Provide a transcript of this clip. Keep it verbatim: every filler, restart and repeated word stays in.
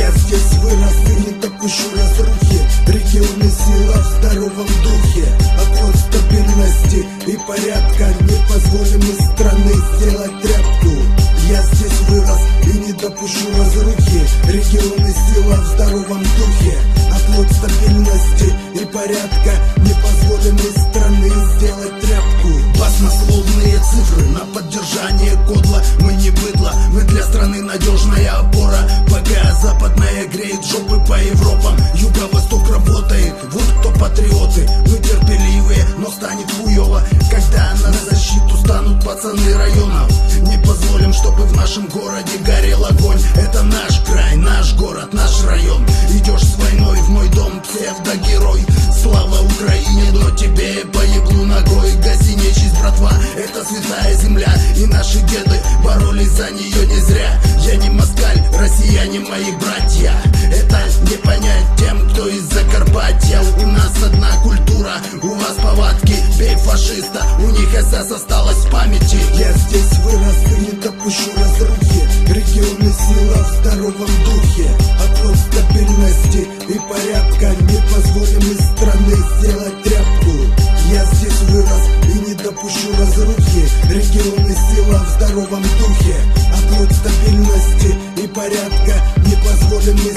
Я здесь вырос и не допущу разрухи. Регионы сила в здоровом духе. Оплот стабильности и порядка. Не позволим из страны сделать тряпку. Я здесь вырос и не допущу разрухи. Регионы сила в здоровом духе. Оплот стабильности и порядка. Не позволим из страны сделать тряпку. Баснословные цифры на поддержание кодла. Мы не быдло, мы для страны надежная опора. Пока западная греет жопы по Европам, юго-восток работает, вот кто патриоты. Мы терпеливые, но станет хуёво, когда на защиту станут пацаны районов. Не позволим, чтобы в нашем городе горел огонь. Это наш край, наш город, наш район. Идешь с войной в мой дом, псевдогерой. Слава Украине, но тебе поеблу ногой. Гаси нечисть, братва, это святая земля. И наши деды боролись за нее не зря. Я не москаль, россияне мои братья. Это не понять тем, кто из Закарпатья. У нас одна культура, у вас повадки. Бей фашиста, у них СС осталось в памяти. Я здесь вырос и не допущу разрухи. Регионы сила в здоровом духе. Оплот стабильности и порядка. Не позволим из страны сделать тряпку. Я здесь вырос и не допущу разрухи. Регионы сила в здоровом духе. Оплот стабильности и порядка. Не позволим из